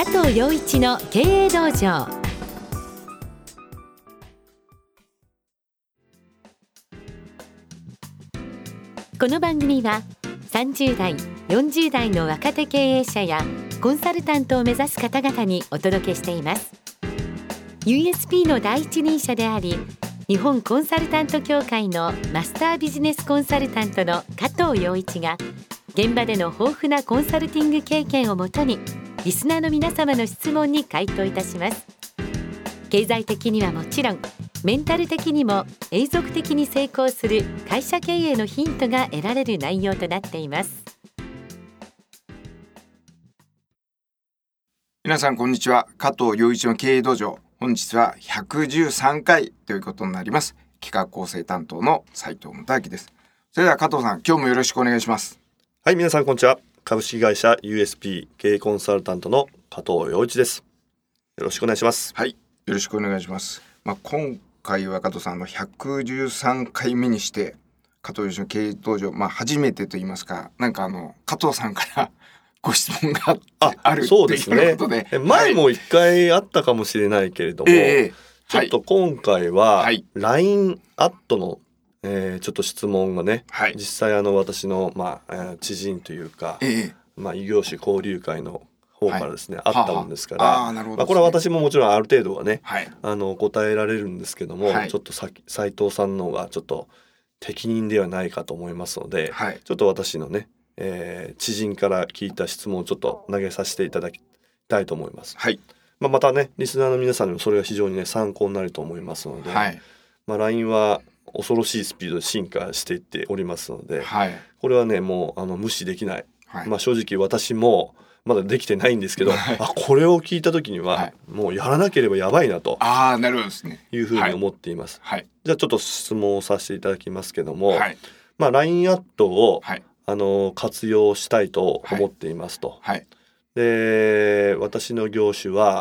藤陽一の経営道場。この番組は30代40代の若手経営者やコンサルタントを目指す方々にお届けしています。 USP の第一人者であり、日本コンサルタント協会のマスタービジネスコンサルタントの加藤陽一が、現場での豊富なコンサルティング経験をもとにリスナーの皆様の質問に回答いたします。経済的にはもちろん、メンタル的にも永続的に成功する会社経営のヒントが得られる内容となっています。 皆さんこんにちは。加藤陽一の経営道場、本日は113回ということになります。企画構成担当の斉藤元明です。それでは加藤さん、今日もよろしくお願いします。 はい、皆さんこんにちは。株式会社 USP 経営コンサルタントの加藤陽一です。よろしくお願いします。 はい、よろしくお願いします。今回は加藤さんの113回目にして加藤陽一の経営道場、初めてと言いますか、加藤さんからご質問があるそうですね。 ということで、 前も一回あったかもしれないけれども、ちょっと今回は LINE アットのちょっと質問がね、実際私の、知人というか、異業種交流会の方からですね、あったもんですから、これは私ももちろんある程度はね、答えられるんですけども、ちょっと斉藤さんの方がちょっと適任ではないかと思いますので、ちょっと私のね、知人から聞いた質問をちょっと投げさせていただきたいと思います。またね、リスナーの皆さんにもそれが非常にね参考になると思いますので、LINE は恐ろしいスピードで進化していっておりますので、これはねもう無視できない、正直私もまだできてないんですけど、これを聞いた時には、もうやらなければやばいなというふうに思っています。じゃあちょっと質問をさせていただきますけども、LINE アットを、活用したいと思っていますと。で、私の業種は、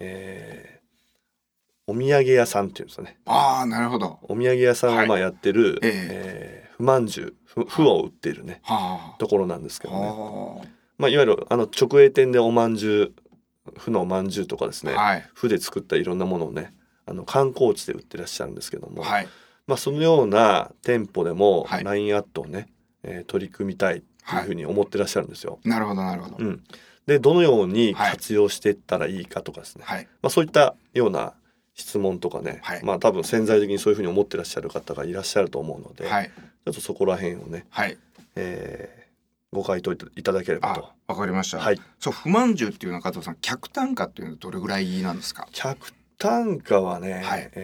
お土産屋さんっていうんですかね。 なるほど。 お土産屋さんをやってる、麩まんじゅう、麩を売っているね、ところなんですけどね。いわゆる直営店でおまんじゅう、麩のおまんじゅうとかですね、麩で作ったいろんなものをね、観光地で売ってらっしゃるんですけども、そのような店舗でも LINE アットをね、取り組みたいというふうに思ってらっしゃるんですよ。 なるほどなるほど。 で、どのように活用していったらいいかとかですね、そういったような質問とかね、多分潜在的にそういうふうに思ってらっしゃる方がいらっしゃると思うので、ちょっとそこら辺をね、ご回答いただければと。 わかりました。そう、麩まんじゅうっていうのは加藤さん、客単価っていうのはどれぐらいなんですか？ 客単価はね、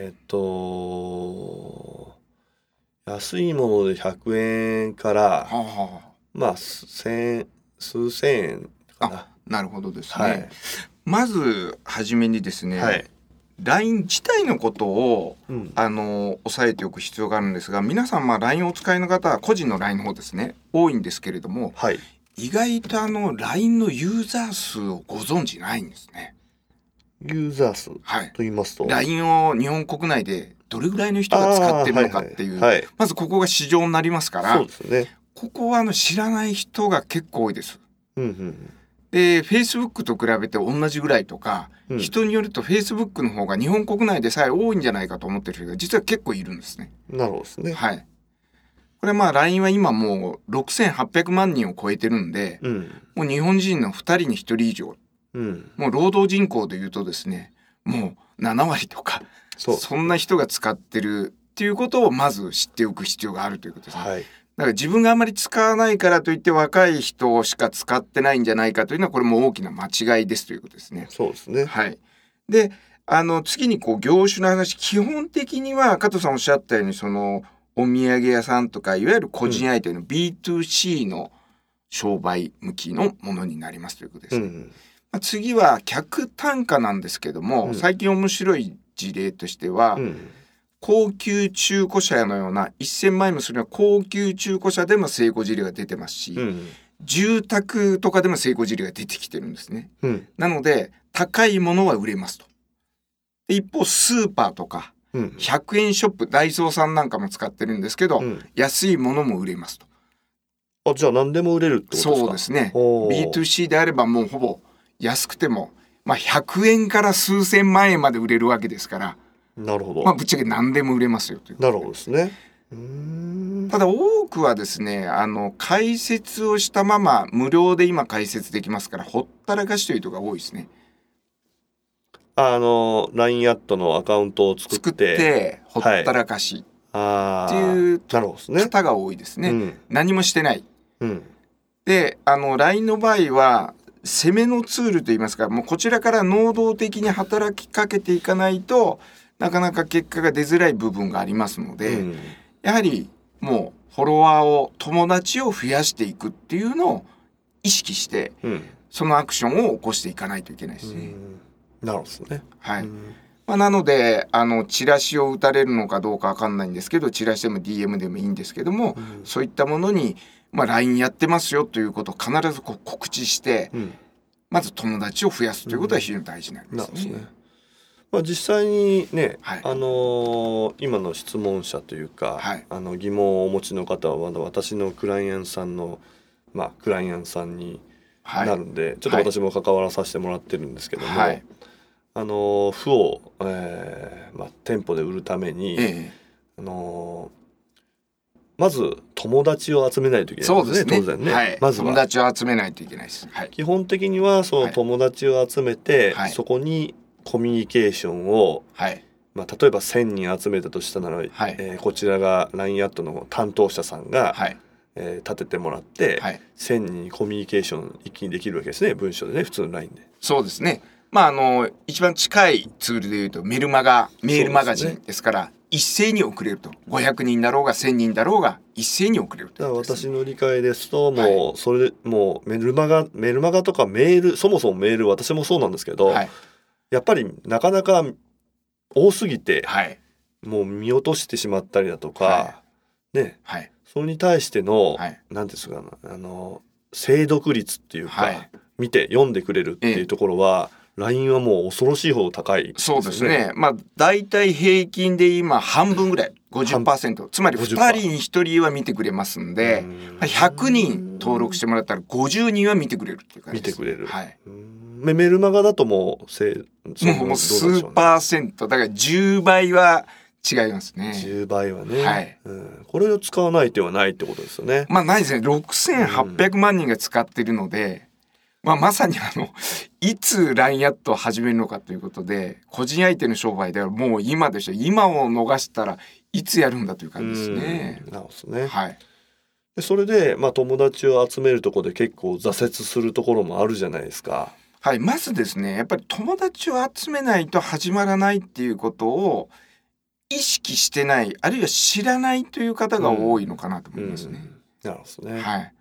安いもので100円から、数千円かな。 なるほどですね。まずはじめにですね、LINE 自体のことを、押さえておく必要があるんですが、皆さんLINE をお使いの方は個人の LINE の方ですね、多いんですけれども、意外とLINE のユーザー数をご存知ないんですね。 ユーザー数と言いますと、 LINE を日本国内でどれぐらいの人が使ってるのかっていう、まずここが市場になりますから、ここは知らない人が結構多いです。で、Facebook と比べて同じぐらいとか、人によると Facebook の方が日本国内でさえ多いんじゃないかと思ってる人が実は結構いるんですね。 なるほどですね。 これLINE は今もう6800万人を超えてるんで、もう日本人の2人に1人以上、もう労働人口でいうとですね、もう7割とか、そんな人が使ってるっていうことをまず知っておく必要があるということですね。だから自分があまり使わないからといって若い人しか使ってないんじゃないかというのは、これも大きな間違いですということですね。 そうですね。 で、次に業種の話、基本的には加藤さんおっしゃったように、お土産屋さんとかいわゆる個人相手の B2C の商売向きのものになりますということですね。次は客単価なんですけども、最近面白い事例としては、高級中古車のような1000万円もするような高級中古車でも成功事例が出てますし、住宅とかでも成功事例が出てきてるんですね。なので高いものは売れますと。一方スーパーとか100円ショップ、ダイソーさんなんかも使ってるんですけど、安いものも売れますと。 じゃあ何でも売れるってことですか？ そうですね。B2C であればもうほぼ安くても 100円から数千万円まで売れるわけですから、 なるほど。 ぶっちゃけ何でも売れますよという。 なるほどですね。 ただ多くはですね、解説をしたまま無料で今解説できますから、ほったらかしという人が多いですね。 LINE アットのアカウントを作ってほったらかしっていう方が多いですね。何もしてない。で、LINE の場合は攻めのツールといいますか、もうこちらから能動的に働きかけていかないとなかなか結果が出づらい部分がありますので、やはりもうフォロワーを、友達を増やしていくっていうのを意識して、そのアクションを起こしていかないといけないですね。 なるほどですね。 はい。なのでチラシを打たれるのかどうか分かんないんですけど、チラシでも DM でもいいんですけども、そういったものに、LINE やってますよということを必ず告知して、まず友達を増やすということは非常に大事なんですね。 実際にね、今の質問者というか、疑問をお持ちの方は私のクライアントさんの、クライアントさんになるんで、ちょっと私も関わらさせてもらってるんですけども、符を、店舗で売るために、まず友達を集めないといけないですね。当然ね。まずは友達を集めないといけないです。 基本的にはその友達を集めて、そこにコミュニケーションを、例えば1000人集めたとしたなら、こちらが LINE アットの担当者さんが、立ててもらって、1000人にコミュニケーション一気にできるわけですね。文章でね、普通の LINE で。 そうですね。一番近いツールでいうとメールマガジンですから、一斉に送れると。500人だろうが1000人だろうが一斉に送れると。 私の理解ですと、もうそれでもうメルマガとかメール、そもそもメール、私もそうなんですけど、やっぱりなかなか多すぎて、もう見落としてしまったりだとか、それに対しての、なんですか、精読率っていうか、見て読んでくれるっていうところは、LINE はもう恐ろしいほど高いですね。 そうですね。だいたい平均で今半分ぐらい 50%、つまり2人に1人は見てくれますんで、100人登録してもらったら50人は見てくれるっていう感じです。 見てくれる。メルマガだともう数 %、だから10倍は違いますね。 10倍はね。これを使わない手はないってことですよね。 ないですね。6800万人が使ってるので、まさにいつ LINE アットを始めるのかということで、個人相手の商売ではもう今でしょ。今を逃したらいつやるんだという感じですね。 なるほどね。でそれで、友達を集めるところで結構挫折するところもあるじゃないですか。 まずですね、やっぱり友達を集めないと始まらないっていうことを意識してない、あるいは知らないという方が多いのかなと思いますね。 なるほどね。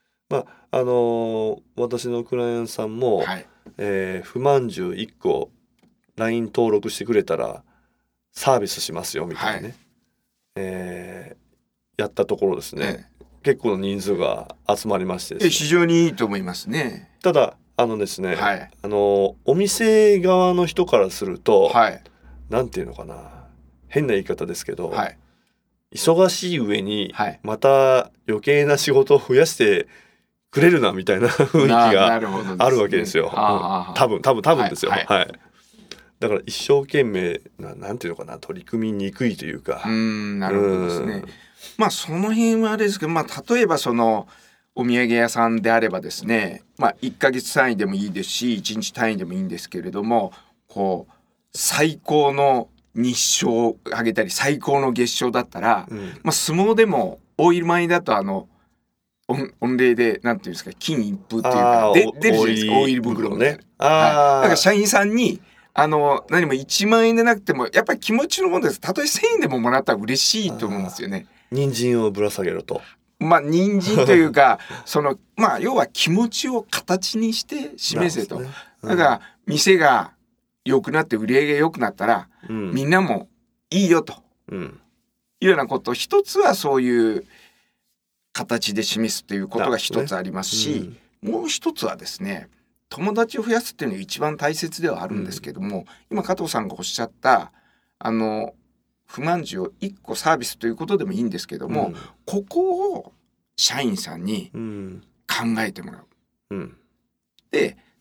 私のクライアントさんも、不満10 1個 LINE 登録してくれたらサービスしますよみたいなね、やったところですね、結構の人数が集まりましてですね、 非常にいいと思いますね。 ただですね、お店側の人からすると、なんていうのかな、変な言い方ですけど、忙しい上にまた余計な仕事を増やしてくれるなみたいな雰囲気があるわけですよ。多分ですよ。だから一生懸命なんていうのかな、取り組みにくいというか。 なるほどですね。その辺はあれですけど、例えばそのお土産屋さんであればですね、1ヶ月単位でもいいですし、1日単位でもいいんですけれども、最高の日照を上げたり最高の月賞だったら、相撲でも大入り前だと御礼でなんていうんですか、金一封っていうか出るじゃないですか、大入り袋ね。だから社員さんに何も1万円でなくてもやっぱり気持ちのものです。たとえ1000円でももらったら嬉しいと思うんですよね。 人参をぶら下げると。 人参というか要は気持ちを形にして示せと。だから店が良くなって売り上げが良くなったら、みんなもいいよと、いうようなこと、一つはそういう形で示すということが一つありますし、もう一つはですね、友達を増やすっていうのが一番大切ではあるんですけども、今加藤さんがおっしゃった不満値を1個サービスということでもいいんですけども、ここを社員さんに考えてもらう。で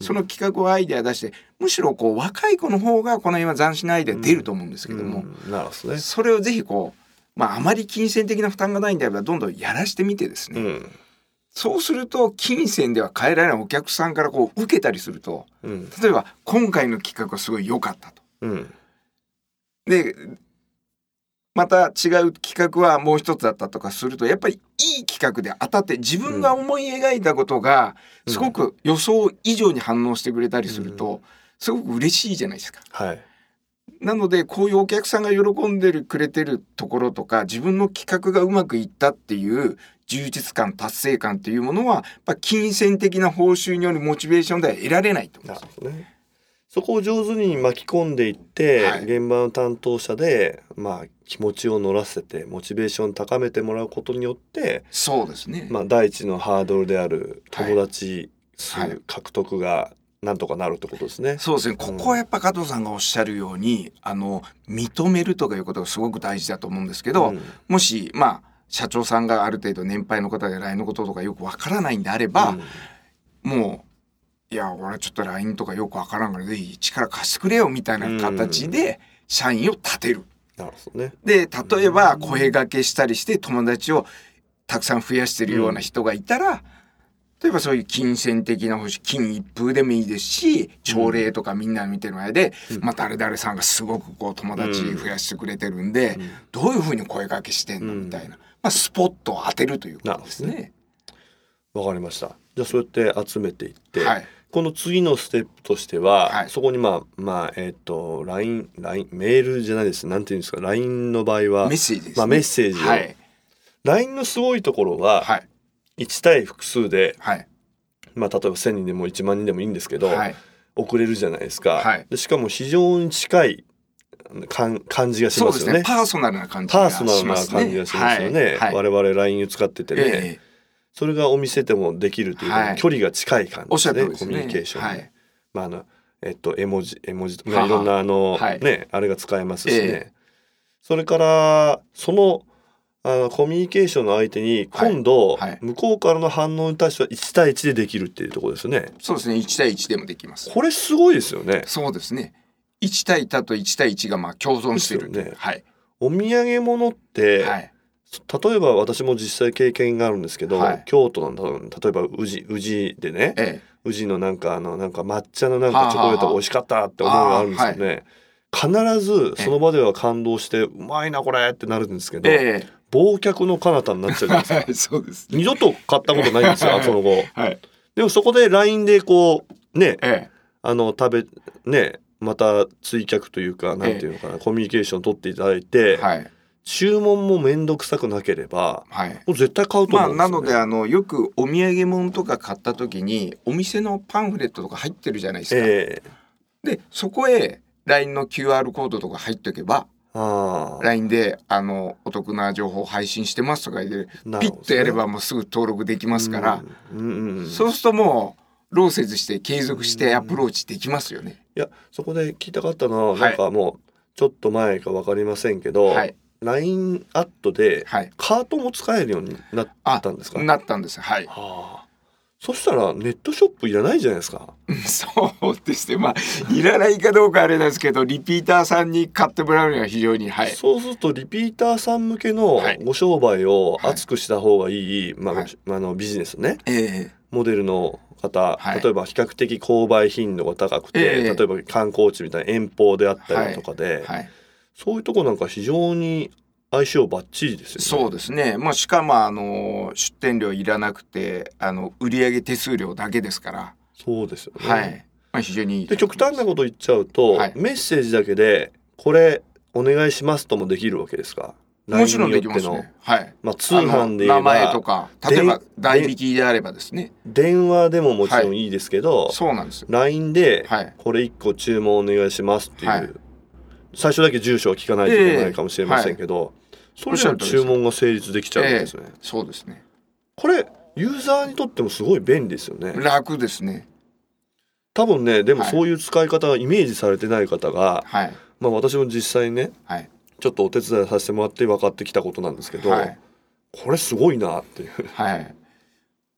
その企画をアイデア出して、むしろこう若い子の方がこの辺は斬新なアイデア出ると思うんですけども、 なるほどね。 それをぜひこう、あまり金銭的な負担がないんであればどんどんやらしてみてですね、そうすると金銭では変えられないお客さんからこう受けたりすると、例えば今回の企画はすごい良かったと、でまた違う企画はもう一つだったとかすると、やっぱりいい企画で当たって自分が思い描いたことがすごく予想以上に反応してくれたりすると、すごく嬉しいじゃないですか。なのでこういうお客さんが喜んでくれてるところとか、自分の企画がうまくいったっていう充実感、達成感っていうものはやっぱ金銭的な報酬によるモチベーションでは得られないと思うんです。 そこを上手に巻き込んでいって、現場の担当者で、気持ちを乗らせてモチベーションを高めてもらうことによって、 そうですね、 第一のハードルである友達数獲得がなんとかなるってことですね。 そうですね。ここはやっぱ加藤さんがおっしゃるように、認めるとかいうことがすごく大事だと思うんですけど、もし社長さんがある程度年配の方で LINE のこととかよくわからないんであれば、もういや俺ちょっと LINE とかよくわからんからぜひ力貸してくれよみたいな形で社員を立てる。 なるほどね。 で例えば声掛けしたりして友達をたくさん増やしてるような人がいたら、例えばそういう金銭的な金一封でもいいですし、朝礼とかみんな見てる前で、誰々さんがすごくこう友達増やしてくれてるんで、どういうふうに声掛けしてんのみたいな、スポットを当てるということですね。 わかりました。じゃあそうやって集めていって、この次のステップとしては、そこにLINE メールじゃないです。なんていうんですか、LINE の場合はメッセージですね。 メッセージを、LINE のすごいところは、1対複数で、例えば1000人でも1万人でもいいんですけど、送れるじゃないですか。でしかも非常に近い感じがしますよね。 パーソナルな感じがしますよね。我々 LINE を使っててね、それがお店でもできるという、距離が近い感じですね。コミュニケーション、絵文字とかいろんなあれが使えますしね。それからそのコミュニケーションの相手に今度、向こうからの反応に対しては1対1でできるっていうところですよね。 そうですね。1対1でもできます。 これすごいですよね。 そうですね。1対他と1対1が共存してるね。 お土産物って、例えば私も実際経験があるんですけど、京都の例えば宇治でね、宇治のなんか抹茶のチョコレートが美味しかったって思いがあるんですよね。必ずその場では感動してうまいなこれってなるんですけど、忘却の彼方になっちゃうじゃないですか。そうです。二度と買ったことないんですよ、その後。でもそこで LINE でこうね、また追客というかなんていうのかな、コミュニケーション取っていただいて、注文もめんどくさくなければ、もう絶対買うと思うんですよね。 なのでよくお土産物とか買った時にお店のパンフレットとか入ってるじゃないですか。でそこへ LINE の QR コードとか入っておけば、LINE でお得な情報を配信してますとか言ってピッとやればもうすぐ登録できますから、そうするともう労せずして継続してアプローチできますよね。 いやそこで聞きたかったのは、なんかもうちょっと前か分かりませんけど、LINE アットでカートも使えるようになったんですか？ なったんです。 そしたらネットショップいらないじゃないですか。 そうですね。いらないかどうかあれなんですけど、リピーターさんに買ってもらうには非常に、 そうするとリピーターさん向けのご商売を厚くした方がいい、ビジネスね、モデルの方、例えば比較的購買頻度が高くて、例えば観光地みたいな遠方であったりとかで、そういうとこなんか非常に相性バッチリですよね。 そうですね。しかも出店料いらなくて売上手数料だけですから。 そうですよね。 非常にいい。 で極端なこと言っちゃうと、メッセージだけでこれお願いしますともできるわけですか？ もちろんできますね。 通販で言えば名前とか、例えば代引きであればですね。 電話でももちろんいいですけど、 そうなんですよ。 LINE でこれ1個注文お願いしますっていう、最初だけ住所は聞かないといけないかもしれませんけど、それじゃ注文が成立できちゃうんですね。 そうですね。 これユーザーにとってもすごい便利ですよね。 楽ですね。 多分ね、でもそういう使い方がイメージされてない方が、私も実際ね、ちょっとお手伝いさせてもらって分かってきたことなんですけど、これすごいなっていう。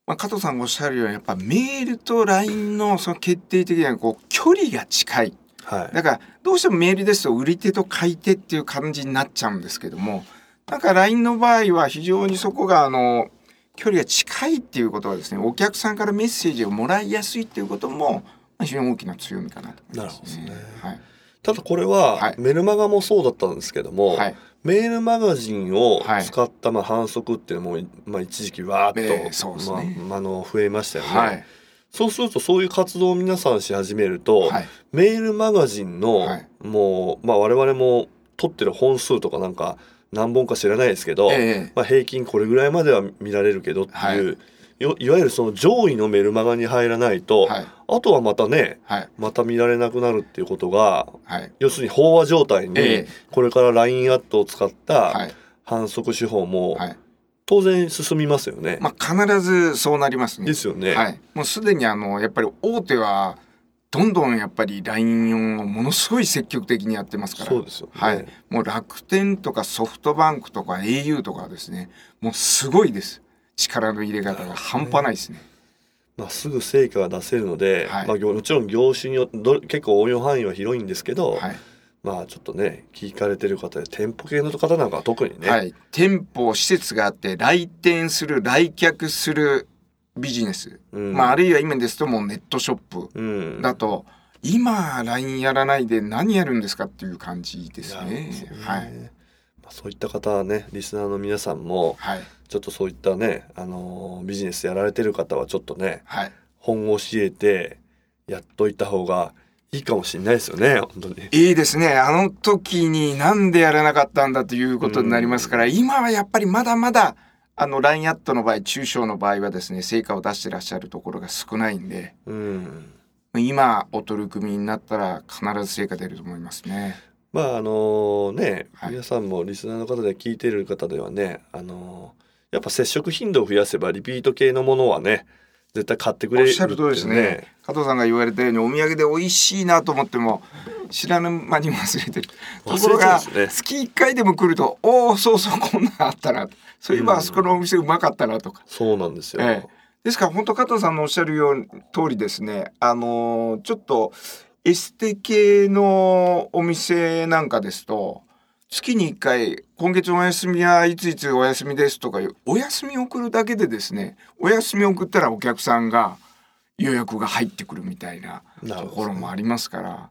加藤さんがおっしゃるようにやっぱメールと LINE のその決定的な距離が近い、だからどうしてもメールですと売り手と買い手っていう感じになっちゃうんですけども、なんか LINE の場合は非常にそこが距離が近いっていうことはですね、お客さんからメッセージをもらいやすいっていうことも非常に大きな強みかなと思いますね。なるほどですね。 ただこれはメルマガもそうだったんですけども、メールマガジンを使った反則っていうのも、一時期わーっと、増えましたよね。そうするとそういう活動を皆さんし始めると、メールマガジンの、もう、我々も取ってる本数とかなんか何本か知らないですけど、平均これぐらいまでは見られるけどっていう、いわゆるその上位のメルマガに入らないと、あとはまたね、また見られなくなるっていうことが、要するに飽和状態に、これから LINE アットを使った反則手法も当然進みますよね。 必ずそうなりますね。 ですよね。 もうすでにやっぱり大手はどんどんやっぱり LINE をものすごい積極的にやってますから。 そうですよね。 もう楽天とかソフトバンクとか au とかですね、もうすごいです。力の入れ方が半端ないですね。 すぐ成果が出せるので、もちろん業種によって結構応用範囲は広いんですけど、ちょっとね聞かれてる方で店舗系の方なんかは特にね、 店舗施設があって来店する来客するビジネス、あるいは今ですともうネットショップだと、今 LINE やらないで何やるんですかっていう感じですね。 そういった方はね、リスナーの皆さんも、ちょっとそういったね、ビジネスやられてる方はちょっとね、本腰入れてやっといた方がいいかもしれないですよね。本当にいいですね。あの時になんでやらなかったんだということになりますから、今はやっぱりまだまだLINE アットの場合、中小の場合はですね、成果を出してらっしゃるところが少ないんで、今お取り組みになったら必ず成果出ると思いますね。 皆さんもリスナーの方で聞いている方ではね、やっぱ接触頻度を増やせばリピート系のものはね絶対買ってくれる、 おっしゃる通りですね。加藤さんが言われたようにお土産で美味しいなと思っても知らぬ間に忘れてるところが、月1回でも来るとそうこんなのあったな、そういえばあそこのお店うまかったなとか。 そうなんですよ。 ですから本当加藤さんのおっしゃるように通りですね、ちょっとエステ系のお店なんかですと月に1回今月お休みはいついつお休みですとかいうお休みを送るだけでですね、お休みを送ったらお客さんが予約が入ってくるみたいなところもありますから、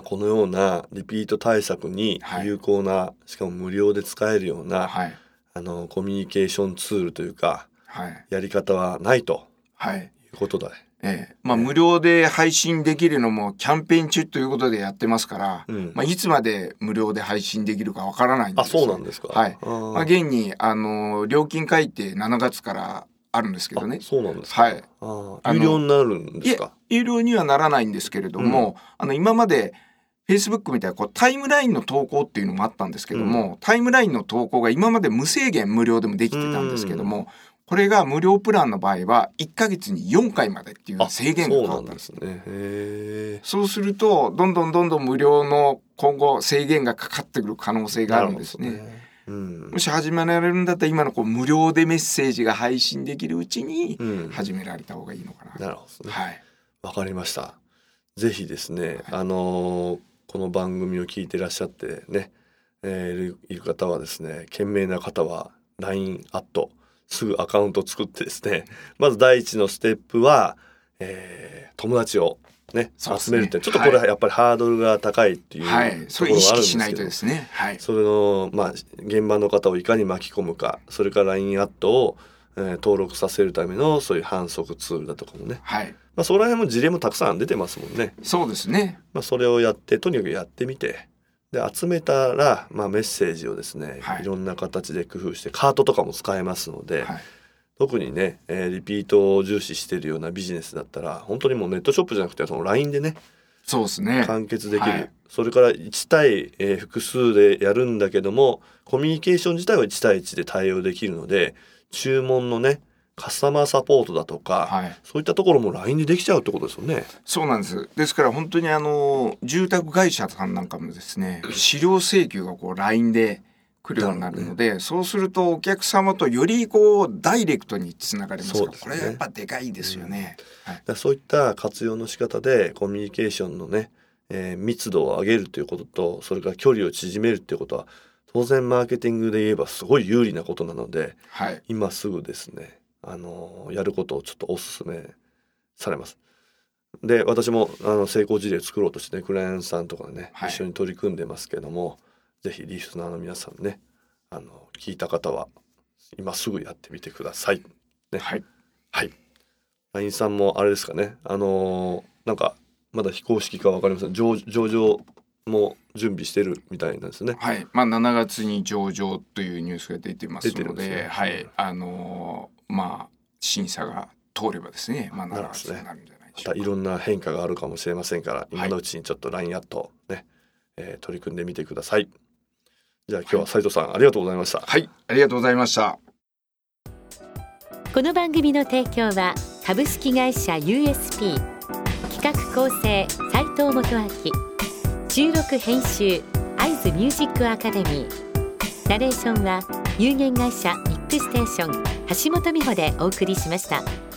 このようなリピート対策に有効な、しかも無料で使えるような、コミュニケーションツールというか、やり方はないということだ。 無料で配信できるのもキャンペーン中ということでやってますから、いつまで無料で配信できるかわからないんです。 そうなんですか。 現に料金改定7月からあるんですけどね。 そうなんですか。有料になるんですか。 有料にはならないんですけれども、今までFacebook みたいなタイムラインの投稿っていうのもあったんですけども、タイムラインの投稿が今まで無制限無料でもできてたんですけども、これが無料プランの場合は1ヶ月に4回までっていう制限が変わったんですね。そうするとどんどん無料の今後制限がかかってくる可能性があるんですね。もし始められるんだったら今の無料でメッセージが配信できるうちに始められた方がいいのかな。 なるほどね。わかりました。ぜひですね、この番組を聞いてらっしゃってね、いる方はですね、賢明な方は LINE アットすぐアカウント作ってですね、まず第一のステップは、友達をね集めるって、ちょっとこれはやっぱりハードルが高いっていうところがあるんですけど、 意識しないとですね。 それの現場の方をいかに巻き込むか、それから LINE アットを、登録させるためのそういう反則ツールだとかもね、そこら辺も事例もたくさん出てますもんね。 そうですね。 それをやってとにかくやってみて、で集めたら、メッセージをですね、いろんな形で工夫してカートとかも使えますので、特にね、リピートを重視しているようなビジネスだったら本当にもうネットショップじゃなくてその LINE でね、 そうですね、 完結できる、それから1対、複数でやるんだけどもコミュニケーション自体は1対1で対応できるので、注文のねカスタマーサポートだとか、そういったところも LINE でできちゃうってことですよね。 そうなんです。ですから本当に住宅会社さんなんかもですね、資料請求がLINE で来るようになるので、そうするとお客様とよりこうダイレクトにつながれますから、これやっぱでかいですよね。 そういった活用の仕方でコミュニケーションのね、密度を上げるということと、それから距離を縮めるということは当然マーケティングで言えばすごい有利なことなので、今すぐですねやることをちょっとお勧めされます。で私も成功事例作ろうとして、ね、クライアントさんとかね、一緒に取り組んでますけども、ぜひリスナーの皆さんね聞いた方は今すぐやってみてください、ね。LINE さんもあれですかね、なんかまだ非公式か分かりません、上場も準備してるみたいなんですね。 7月に上場というニュースが出てますので、審査が通ればですね、7月になるんじゃないでしょうか。 またいろんな変化があるかもしれませんから、今のうちにちょっと LINE アットね、取り組んでみてください。じゃあ今日は斉藤さん、ありがとうございました。 ありがとうございました。 この番組の提供は株式会社 USP、 企画構成斉藤元明、収録編集会津ミュージックアカデミー、ナレーションは有限会社ミックステーション橋本美穂でお送りしました。